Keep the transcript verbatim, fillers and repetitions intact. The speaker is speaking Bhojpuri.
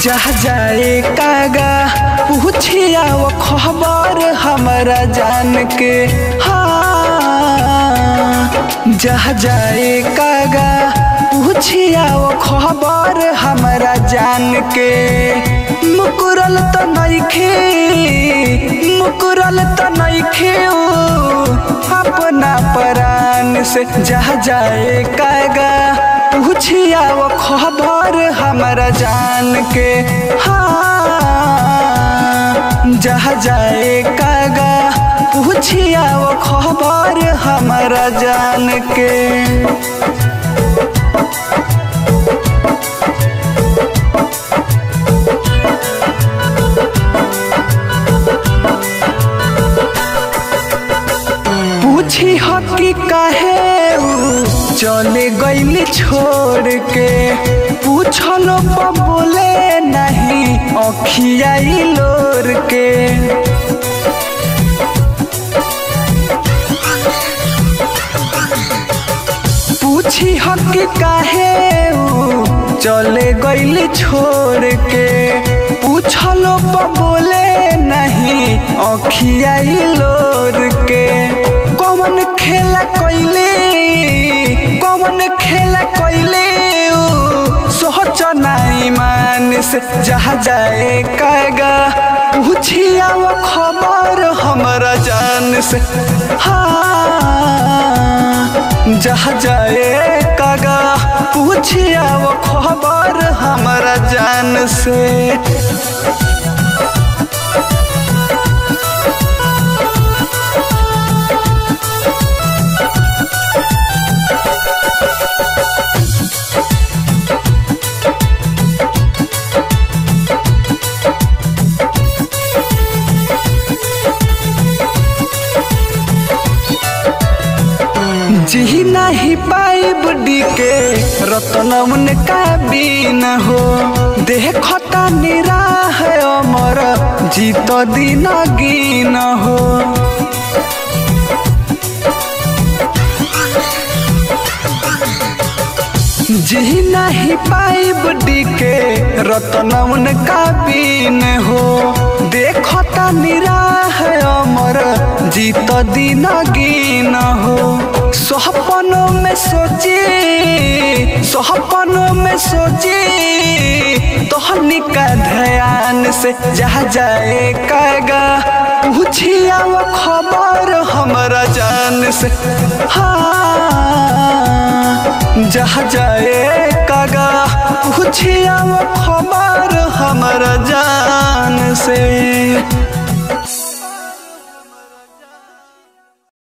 जहाँ जाए कागा पूछिया वो खबर हमारा जान के। हाँ जहाँ जाए कागा पूछिया वो खबर हमारा जान के। मुकुरल तो नइखे मुकुरल तो नइखे अपना प्राण से। जहाँ जाए कागा पूछिया वो खबर हमारा जान के। हाँ जहाँ जाए कागा पूछिया वो खबर हमारा जान के। पूछी हो कि काहे चले गईली छोड़ के। पूछलो पर बोले नहीं अखिया लोर के। पूछी हो कि काहे चले गईली छोड़ के। पूछलो पर बोले नहीं अखिया लोर के। कौन खेला कोइले कौन खेला कोइले सोच नहीं मान से। जहाँ जाए कागा पूछिया वो खबर हमारा जान से। हाँ जहाँ जाए कागा पूछिया वो खबर हमारा जान से। जी नहीं पाई बुढ़ी के रतन का बीन हो। देखता निराह अमर जीत दिन गिन हो। जी नहीं पाई बुढ़ी के रतन का बीन हो। देखता निराह अमर जीत दिन गिन हो। सपनों में सोची सपनों में सोची तोहनी का ध्यान से। जहाँ जाए कागा पूछिया वो खबर हमारा जान से। हाँ जहाँ जाए कागा पूछिया वो खबर हमारा जान से।